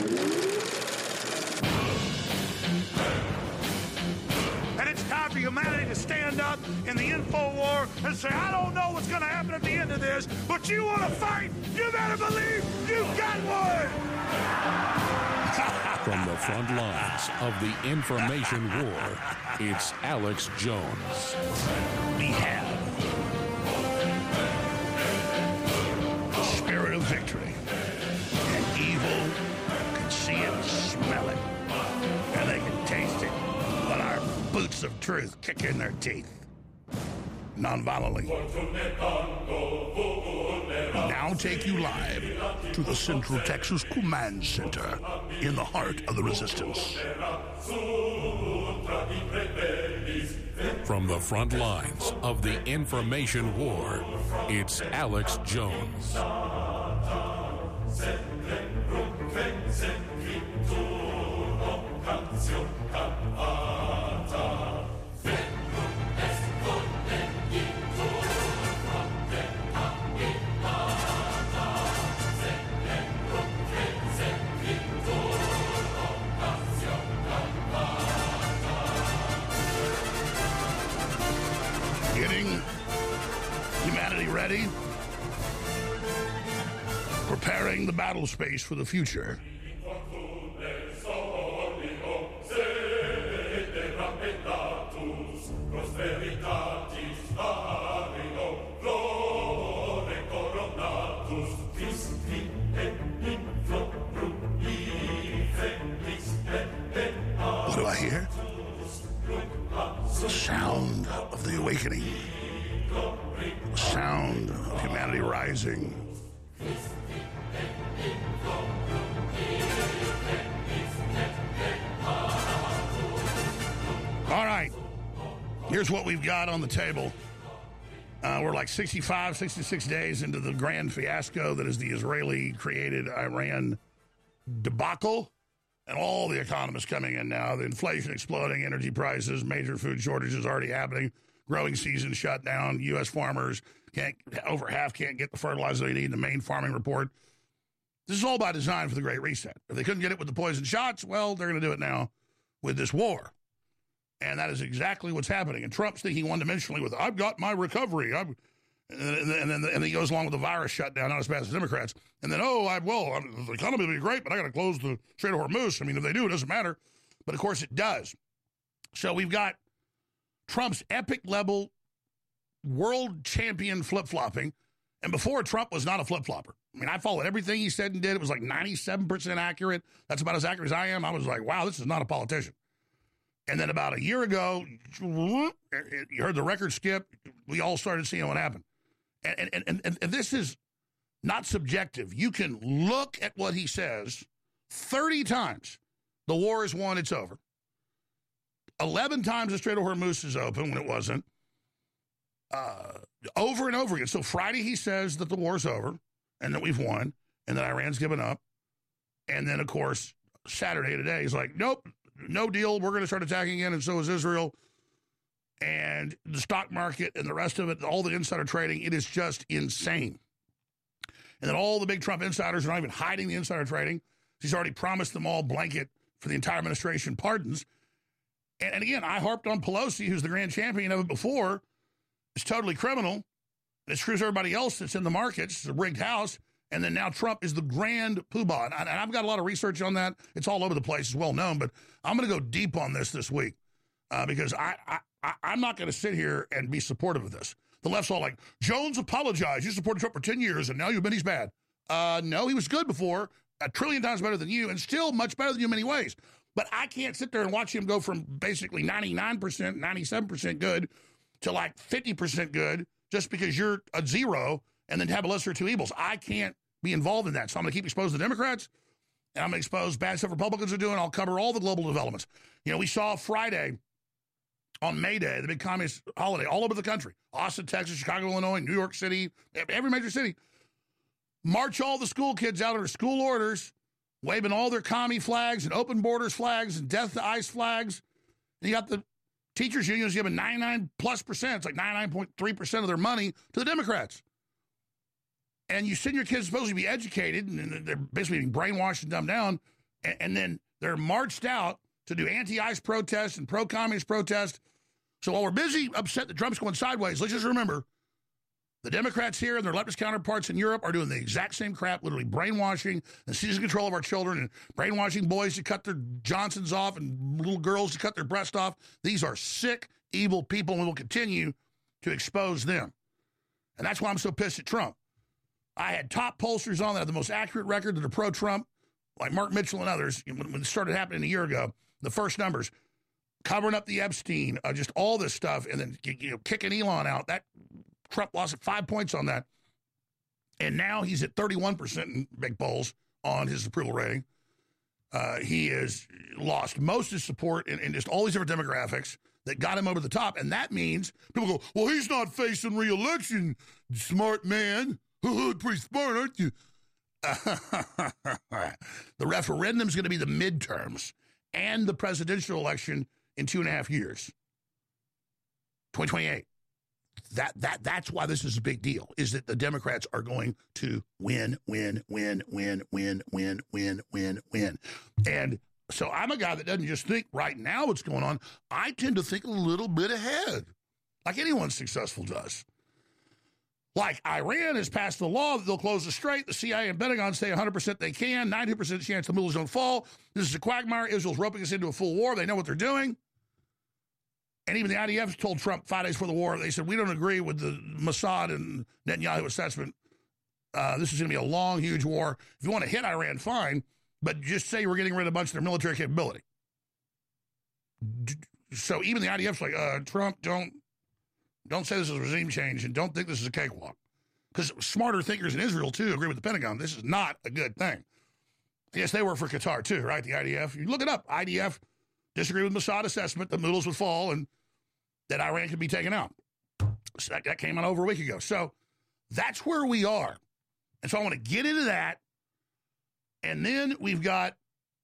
And it's time for humanity to stand up in the info war and say, I don't know what's going to happen at the end of this, but you want to fight, you better believe you got one. From the front lines of the information war, it's Alex Jones. We have the spirit of victory. And evil can see it and smell it. And they can taste it when our boots of truth kick in their teeth. Non-violently. Now take you live to the Central Texas Command Center in the heart of the resistance. From the front lines of the information war, it's Alex Jones. Getting humanity ready, preparing the battle space for the future. What do I hear? The sound of the awakening. The sound of humanity rising. All right. Here's what we've got on the table. We're like 65, 66 days into the grand fiasco that is the Israeli-created Iran debacle. And all the economists coming in now, the inflation exploding, energy prices, major food shortages already happening, growing season shut down, U.S. farmers over half can't get the fertilizer they need, the main farming report. This is all by design for the Great Reset. If they couldn't get it with the poison shots, well, they're going to do it now with this war. And that is exactly what's happening. And Trump's thinking one-dimensionally with, I've got my recovery. And then he goes along with the virus shutdown, not as bad as the Democrats. And then, the economy will be great, but I got to close the Strait of Hormuz. I mean, if they do, it doesn't matter. But, of course, it does. So we've got Trump's epic-level world champion flip-flopping. And before, Trump was not a flip-flopper. I mean, I followed everything he said and did. It was like 97% accurate. That's about as accurate as I am. I was like, wow, this is not a politician. And then about a year ago, you heard the record skip. We all started seeing what happened. And this is not subjective. You can look at what he says 30 times. The war is won, it's over. 11 times the Strait of Hormuz is open when it wasn't. Over and over again. So Friday he says that the war's over and that we've won and that Iran's given up. And then, of course, Saturday today, he's like, nope, no deal. We're going to start attacking again, and so is Israel. And the stock market and the rest of it, all the insider trading, it is just insane. And then all the big Trump insiders are not even hiding the insider trading. He's already promised them all blanket for the entire administration pardons. And again, I harped on Pelosi, who's the grand champion of it before. It's totally criminal. And it screws everybody else that's in the markets. It's a rigged house. And then now Trump is the grand poobah. And I've got a lot of research on that. It's all over the place. It's well known. But I'm going to go deep on this week because I'm not going to sit here and be supportive of this. The left's all like, Jones apologized. You supported Trump for 10 years, and now you admit he's bad. No, he was good before, 1 trillion times better than you, and still much better than you in many ways. But I can't sit there and watch him go from basically 99%, 97% good to like 50% good just because you're a zero and then have a lesser of two evils. I can't be involved in that. So I'm going to keep exposing the Democrats, and I'm going to expose bad stuff Republicans are doing. I'll cover all the global developments. You know, we saw Friday on May Day, the big communist holiday, all over the country. Austin, Texas, Chicago, Illinois, New York City, every major city. March all the school kids out under school orders, waving all their commie flags and open borders flags and death to ICE flags. And you got the teachers' unions giving 99+%, it's like 99.3% of their money to the Democrats. And you send your kids supposed to be educated, and they're basically being brainwashed and dumbed down. And then they're marched out to do anti-ICE protests and pro-communist protests. So while we're busy upset that Trump's going sideways, let's just remember the Democrats here and their leftist counterparts in Europe are doing the exact same crap, literally brainwashing and seizing control of our children and brainwashing boys to cut their Johnsons off and little girls to cut their breasts off. These are sick, evil people, and we will continue to expose them. And that's why I'm so pissed at Trump. I had top pollsters on that have the most accurate record that are pro-Trump, like Mark Mitchell and others, when it started happening a year ago, the first numbers, covering up the Epstein, just all this stuff, and then kicking Elon out. That Trump lost 5 points on that. And now he's at 31% in big polls on his approval rating. He has lost most of his support in just all these different demographics that got him over the top. And that means people go, well, he's not facing re-election, smart man. Pretty smart, aren't you? The referendum's going to be the midterms and the presidential election in 2.5 years. 2028. That's why this is a big deal, is that the Democrats are going to win. And so I'm a guy that doesn't just think right now what's going on. I tend to think a little bit ahead, like anyone successful does. Like Iran has passed the law that they'll close the strait. The CIA and Pentagon say 100% they can, 90% chance the missiles don't fall. This is a quagmire. Israel's roping us into a full war. They know what they're doing. And even the IDF told Trump 5 days before the war, they said, we don't agree with the Mossad and Netanyahu assessment. This is going to be a long, huge war. If you want to hit Iran, fine, but just say we're getting rid of a bunch of their military capability. So even the IDF's like, Trump, don't say this is a regime change and don't think this is a cakewalk. Because smarter thinkers in Israel, too, agree with the Pentagon. This is not a good thing. Yes, they work for Qatar, too, right? The IDF. You look it up. IDF disagree with Mossad assessment that missiles would fall and that Iran could be taken out. So that came out over a week ago. So that's where we are. And so I want to get into that. And then we've got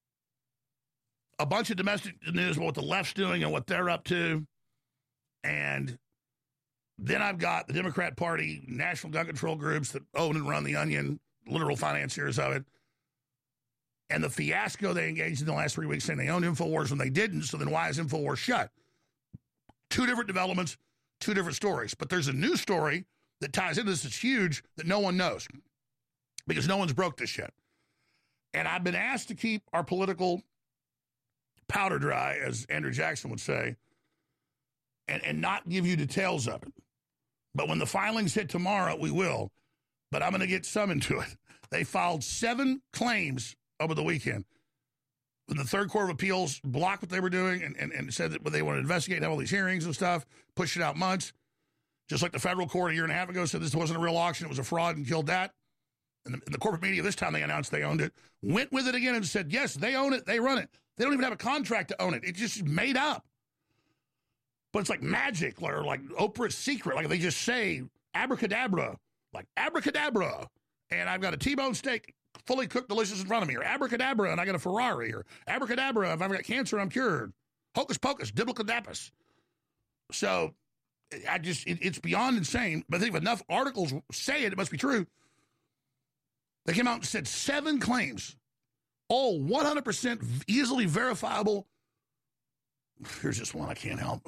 a bunch of domestic news about what the left's doing and what they're up to. And then I've got the Democrat Party, national gun control groups that own and run the Onion, literal financiers of it, and the fiasco they engaged in the last 3 weeks saying they owned InfoWars when they didn't, so then why is InfoWars shut? 2 different developments, 2 different stories. But there's a new story that ties into this that's huge that no one knows because no one's broke this yet. And I've been asked to keep our political powder dry, as Andrew Jackson would say, and not give you details of it. But when the filings hit tomorrow, we will. But I'm going to get some into it. They filed 7 claims over the weekend. When the Third Court of Appeals blocked what they were doing and said that they want to investigate, have all these hearings and stuff, pushed it out months. Just like the federal court a year and a half ago said this wasn't a real auction, it was a fraud and killed that. And the corporate media this time they announced they owned it, went with it again and said, yes, they own it, they run it. They don't even have a contract to own it. It's just made up. But it's like magic or like Oprah's secret. Like they just say abracadabra, like abracadabra. And I've got a T-bone steak, fully cooked, delicious in front of me. Or abracadabra, and I got a Ferrari. Or abracadabra, if I've got cancer, I'm cured. Hocus pocus, dibblecadappus. So it's beyond insane. But I think if enough articles say it, it must be true. They came out and said 7 claims, all 100% easily verifiable. Here's just one I can't help.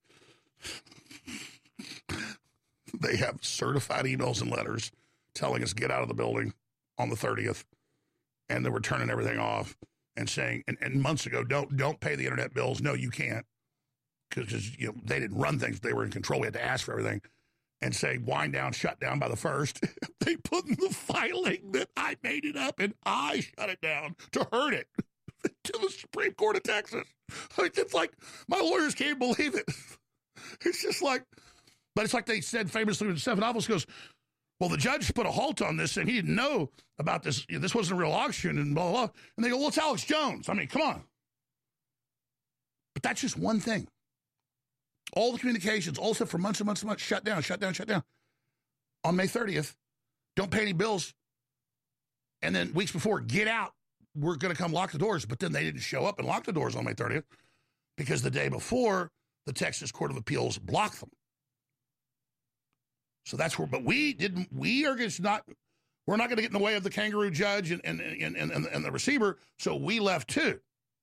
They have certified emails and letters telling us get out of the building on the 30th, and they were turning everything off and saying, and months ago, don't pay the internet bills. No, you can't, because they didn't run things. They were in control. We had to ask for everything, and say wind down, shut down by the 1st. They put in the filing that I made it up and I shut it down to hurt it to the Supreme Court of Texas. It's like my lawyers can't believe it. It's just like, but it's like they said famously when Stephanopoulos goes, well, the judge put a halt on this and he didn't know about this. This wasn't a real auction and blah, blah, blah. And they go, well, it's Alex Jones. I mean, come on. But that's just one thing. All the communications, all stuff for months and months and months, shut down. On May 30th, don't pay any bills. And then weeks before, get out. We're going to come lock the doors. But then they didn't show up and lock the doors on May 30th because the day before, the Texas Court of Appeals blocked them. So that's where, but we are just not, We're not going to get in the way of the kangaroo judge and the receiver, so we left too.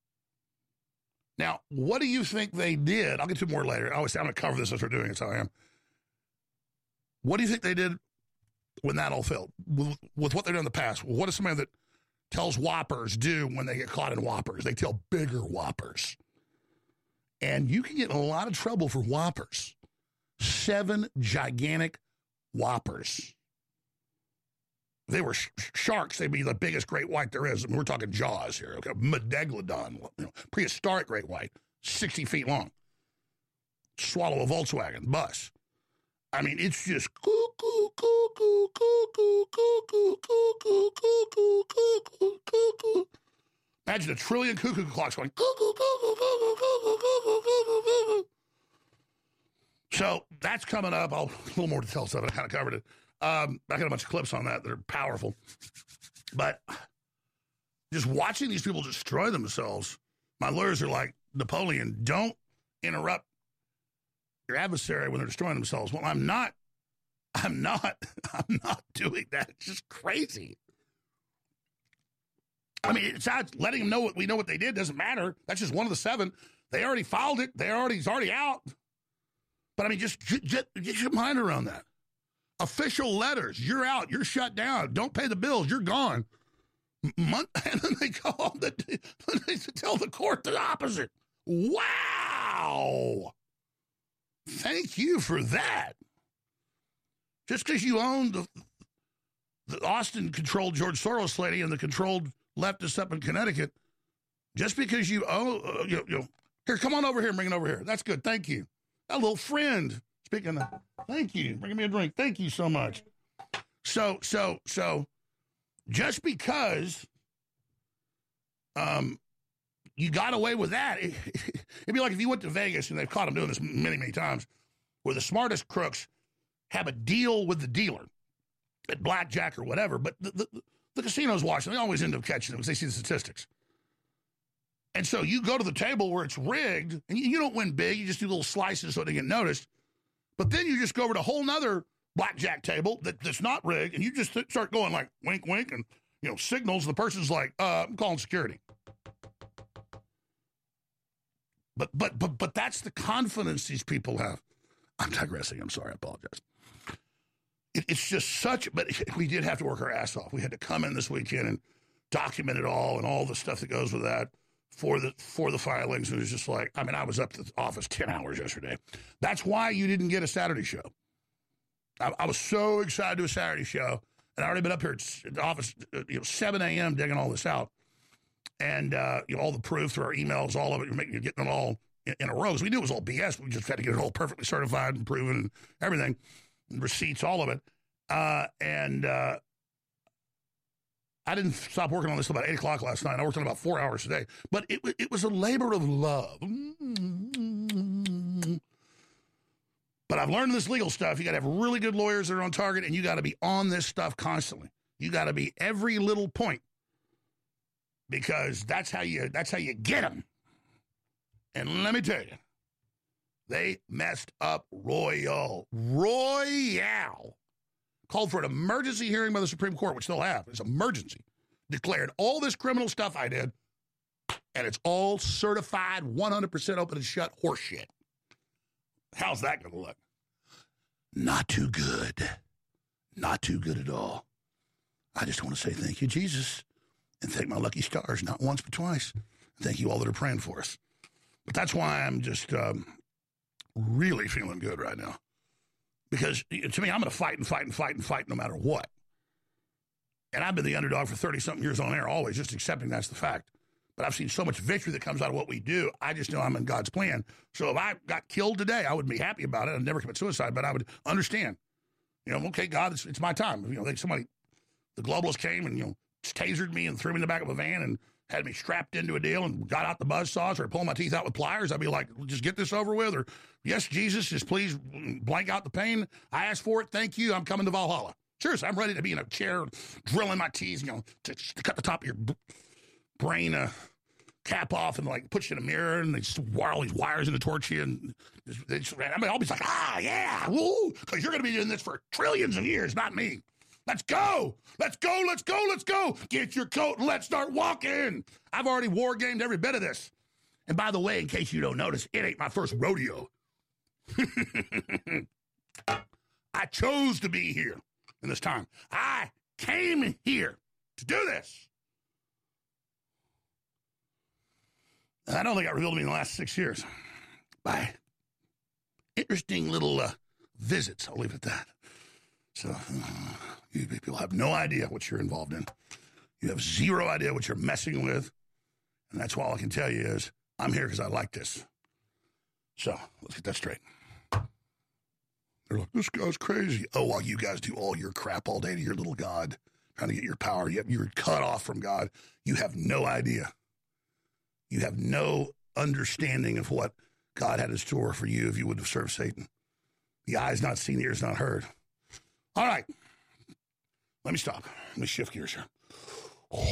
Now, what do you think they did? I'll get to more later. I'm going to cover this as we're doing it, so I am. What do you think they did when that all failed? With what they've done in the past, what does somebody that tells whoppers do when they get caught in whoppers? They tell bigger whoppers. And you can get in a lot of trouble for whoppers. 7 gigantic whoppers. If they were sharks, they'd be the biggest great white there is. I mean, we're talking Jaws here. Okay, Megalodon, prehistoric great white, 60 feet long. Swallow a Volkswagen bus. I mean, it's just imagine a trillion cuckoo clocks going So that's coming up. I'll a little more to tell stuff. I kind of covered it. I got a bunch of clips on that are powerful. But just watching these people destroy themselves, my lawyers are like, Napoleon, don't interrupt your adversary when they're destroying themselves. Well, I'm not doing that. It's just crazy. I mean, it's not letting them know what we know what they did doesn't matter. That's just one of the 7. They already filed it. It's already out. But I mean, just get your mind around that. Official letters, you're out, you're shut down, don't pay the bills, you're gone. And then they go on they tell the court the opposite. Wow. Thank you for that. Just because you own the Austin-controlled George Soros lady and the controlled leftists up in Connecticut, just because you own, here, come on over here and bring it over here. That's good, thank you. A little friend. Speaking of, thank you. Bringing me a drink. Thank you so much. So, just because you got away with that, it'd be like if you went to Vegas, and they've caught them doing this many, many times, where the smartest crooks have a deal with the dealer at blackjack or whatever, but the casinos watch them. They always end up catching them because they see the statistics. And so you go to the table where it's rigged, and you don't win big. You just do little slices so they get noticed. But then you just go over to a whole nother blackjack table that's not rigged, and you just start going like wink, wink, and signals. The person's like, I'm calling security. But that's the confidence these people have. I'm digressing. I'm sorry. I apologize. It's just such. But we did have to work our ass off. We had to come in this weekend and document it all and all the stuff that goes with that. For the filings, and it was just like, I mean, I was up to the office 10 hours yesterday. That's why you didn't get a Saturday show. I was so excited to do a Saturday show, and I already been up here at the office, 7 a.m. digging all this out, and all the proof through our emails, all of it, you're getting it all in a row. Because we knew it was all BS. We just had to get it all perfectly certified and proven and everything, and receipts, all of it, and I didn't stop working on this until about 8 o'clock last night. I worked on about 4 hours today. But it was a labor of love. But I've learned this legal stuff. You got to have really good lawyers that are on target, and you got to be on this stuff constantly. You got to be every little point, because that's how you get them. And let me tell you, they messed up Royale. Called for an emergency hearing by the Supreme Court, which they'll have. It's emergency. Declared all this criminal stuff I did, and it's all certified 100% open and shut horseshit. How's that going to look? Not too good. Not too good at all. I just want to say thank you, Jesus, and thank my lucky stars, not once but twice. Thank you all that are praying for us. But that's why I'm just really feeling good right now. Because to me, I'm going to fight and fight and fight and fight no matter what. And I've been the underdog for 30-something years on air, always just accepting that's the fact. But I've seen so much victory that comes out of what we do. I just know I'm in God's plan. So if I got killed today, I would be happy about it. I'd never commit suicide, but I would understand. Okay, God, it's my time. The globalists came and, tasered me and threw me in the back of a van and had me strapped into a deal and got out the buzzsaws or pulling my teeth out with pliers. I'd be like, just get this over with. Or, yes, Jesus, just please blank out the pain. I asked for it. Thank you. I'm coming to Valhalla. Seriously, I'm ready to be in a chair, drilling my teeth, to cut the top of your brain cap off and put you in a mirror and they wire all these wires into torch you and I'll be like, yeah, woo, because you're going to be doing this for trillions of years, not me. Let's go. Let's go. Let's go. Let's go. Get your coat and let's start walking. I've already war gamed every bit of this. And by the way, in case you don't notice, it ain't my first rodeo. I chose to be here in this time. I came here to do this. And I don't think I revealed to me in the last 6 years. By interesting little visits. I'll leave it at that. So you people have no idea what you're involved in. You have zero idea what you're messing with. And that's why all I can tell you is I'm here because I like this. So let's get that straight. They're like, this guy's crazy. Oh, while you guys do all your crap all day to your little God, trying to get your power, you're cut off from God. You have no idea. You have no understanding of what God had in store for you if you would have served Satan. The eye's not seen, the ear's not heard. All right. Let me stop. Let me shift gears here. All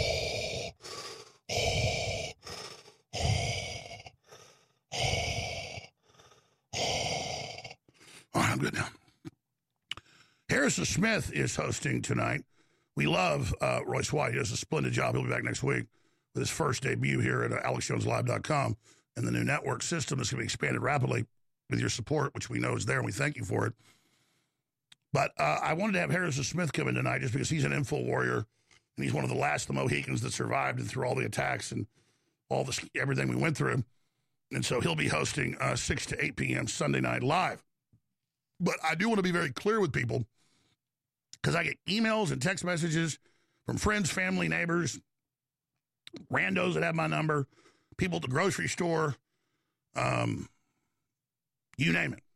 right, I'm good now. Harrison Smith is hosting tonight. We love Royce White. He does a splendid job. He'll be back next week with his first debut here at AlexJonesLive.com. And the new network system is going to be expanded rapidly with your support, which we know is there, and we thank you for it. But I wanted to have Harrison Smith come in tonight just because he's an info warrior, and he's one of the last of the Mohicans that survived and through all the attacks and all this everything we went through. And so he'll be hosting 6 to 8 p.m. Sunday Night Live. But I do want to be very clear with people because I get emails and text messages from friends, family, neighbors, randos that have my number, people at the grocery store, you name it.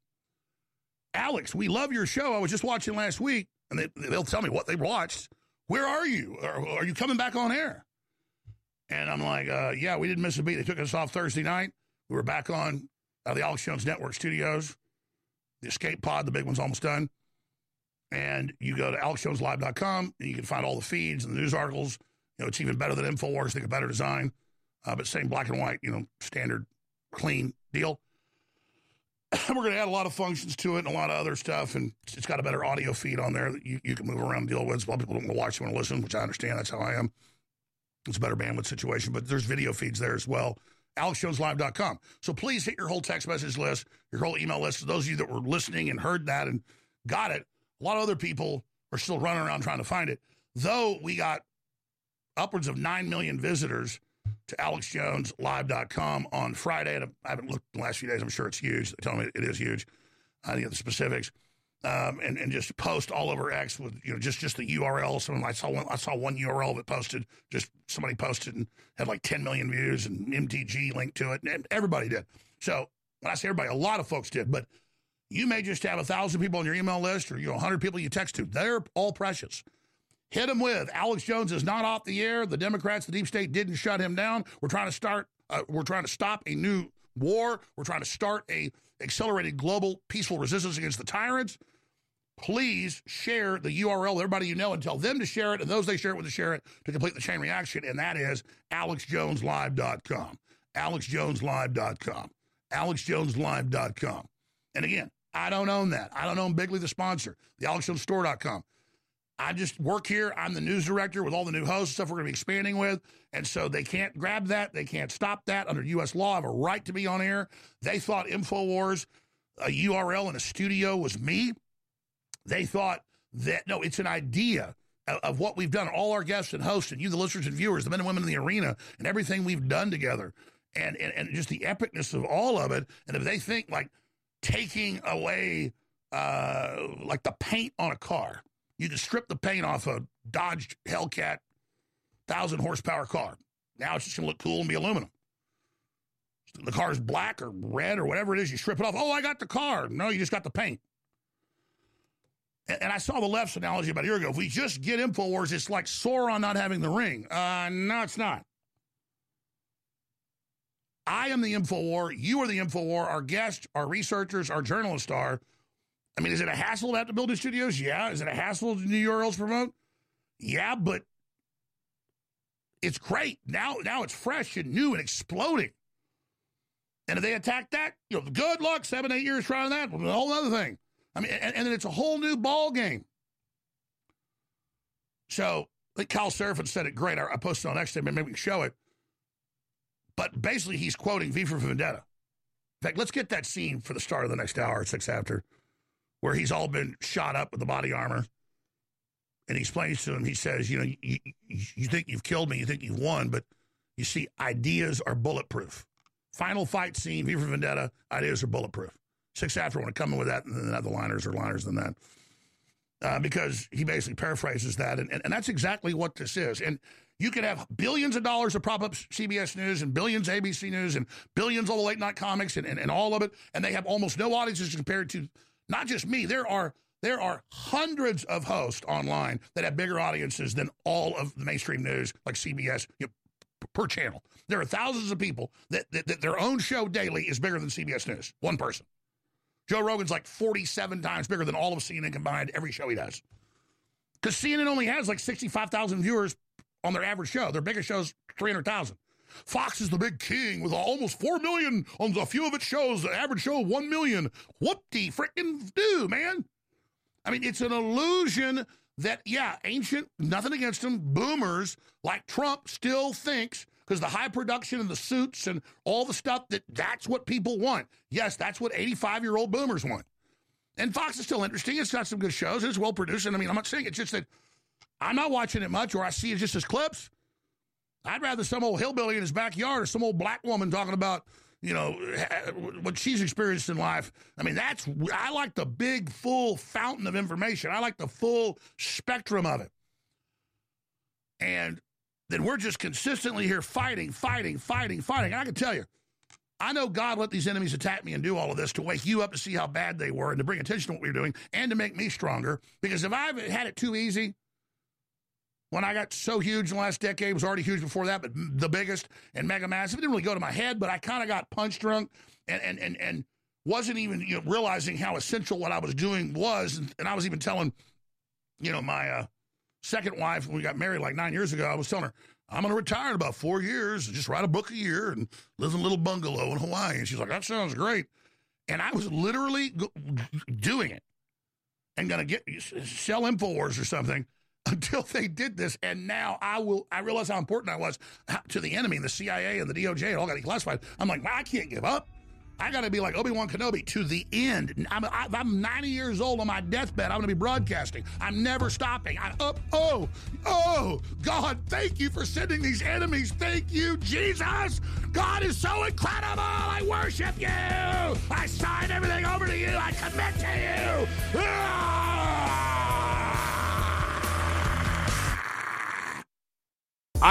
Alex, we love your show. I was just watching last week, and they'll tell me what they watched. Where are you? Are you coming back on air? And I'm like, yeah, we didn't miss a beat. They took us off Thursday night. We were back on the Alex Jones Network studios. The Escape Pod, the big one's almost done. And you go to AlexJonesLive.com, and you can find all the feeds and the news articles. You know, it's even better than InfoWars. They got better design, but same black and white, standard, clean deal. We're going to add a lot of functions to it and a lot of other stuff, and it's got a better audio feed on there that you can move around and deal with. A lot of people don't want to watch, they want to listen, which I understand. That's how I am. It's a better bandwidth situation, but there's video feeds there as well. AlexJonesLive.com. So please hit your whole text message list, your whole email list. For those of you that were listening and heard that and got it, a lot of other people are still running around trying to find it. Though we got upwards of 9 million visitors to AlexJonesLive.com on Friday. And I haven't looked in the last few days. I'm sure it's huge. They tell me it is huge. I didn't get the specifics. And just post all over X with just the URL. Someone I saw one URL that posted, just somebody posted and had like 10 million views and MTG linked to it. And everybody did. So when I say everybody, a lot of folks did. But you may just have 1,000 people on your email list or 100 people you text to. They're all precious. Hit them with Alex Jones is not off the air. The Democrats, the deep state didn't shut him down. We're trying to stop a new war. We're trying to start a accelerated global peaceful resistance against the tyrants. Please share the URL with everybody you know and tell them to share it, and those they share it with to share it to complete the chain reaction, and that is AlexJonesLive.com. AlexJonesLive.com. AlexJonesLive.com. And again, I don't own that. I don't own Bigley, the sponsor, the AlexJonesStore.com. I just work here. I'm the news director with all the new hosts and stuff we're going to be expanding with. And so they can't grab that. They can't stop that. Under U.S. law, I have a right to be on air. They thought InfoWars, a URL in a studio was me. They thought that, no, it's an idea of what we've done, all our guests and hosts and you, the listeners and viewers, the men and women in the arena and everything we've done together and just the epicness of all of it. And if they think like taking away like the paint on a car, you can strip the paint off a Dodge Hellcat 1,000 horsepower car. Now it's just going to look cool and be aluminum. The car's black or red or whatever it is. You strip it off. Oh, I got the car. No, you just got the paint. And I saw the left's analogy about a year ago. If we just get InfoWars, it's like Sauron not having the ring. No, it's not. I am the InfoWar. You are the InfoWar. Our guests, our researchers, our journalists are. I mean, is it a hassle to have to build the studios? Yeah. Is it a hassle to new URLs promote? Yeah, but it's great. Now it's fresh and new and exploding. And if they attack that, good luck, 7-8 years trying that. A whole other thing. I mean, and then it's a whole new ball game. So I think Kyle Seraphin said it great. I posted on X, maybe we can show it. But basically, he's quoting V for Vendetta. In fact, let's get that scene for the start of the next hour, 6 after, where he's all been shot up with the body armor. And he explains to him, he says, you think you've killed me, you think you've won, but you see, ideas are bulletproof. Final fight scene, V for Vendetta, ideas are bulletproof. 6 after, I want to come in with that, and then have the liners or liners than that. Because he basically paraphrases that, and that's exactly what this is. And you could have billions of dollars of prop up CBS News and billions of ABC News and billions of late night comics and all of it, and they have almost no audiences compared to not just me. There are hundreds of hosts online that have bigger audiences than all of the mainstream news, like CBS, per channel. There are thousands of people that their own show daily is bigger than CBS News. One person. Joe Rogan's like 47 times bigger than all of CNN combined, every show he does. Because CNN only has like 65,000 viewers on their average show. Their biggest show's 300,000. Fox is the big king with almost 4 million on a few of its shows. The average show, 1 million. Whoop-de-frickin-do, man. I mean, it's an illusion that, ancient, nothing against them, boomers like Trump still thinks, because the high production and the suits and all the stuff, that's what people want. Yes, that's what 85-year-old boomers want. And Fox is still interesting. It's got some good shows. It's well-produced. And I mean, I'm not saying it's just that I'm not watching it much, or I see it just as clips. I'd rather some old hillbilly in his backyard or some old black woman talking about, what she's experienced in life. I mean, I like the big, full fountain of information. I like the full spectrum of it. And then we're just consistently here fighting. And I can tell you, I know God let these enemies attack me and do all of this to wake you up to see how bad they were and to bring attention to what we were doing and to make me stronger. Because if I had it too easy, when I got so huge in the last decade, it was already huge before that, but the biggest and mega massive, it didn't really go to my head, but I kind of got punch drunk and wasn't even realizing how essential what I was doing was. And I was even telling, my second wife, when we got married like 9 years ago, I was telling her, I'm going to retire in about 4 years, just write a book a year and live in a little bungalow in Hawaii. And she's like, that sounds great. And I was literally doing it and going to sell InfoWars or something until they did this. And now I realize how important I was to the enemy and the CIA and the DOJ and all got declassified. I'm like, I can't give up. I got to be like Obi-Wan Kenobi to the end. I'm 90 years old on my deathbed. I'm going to be broadcasting. I'm never stopping. God, thank you for sending these enemies. Thank you, Jesus. God is so incredible. I worship you. I sign everything over to you. I commit to you.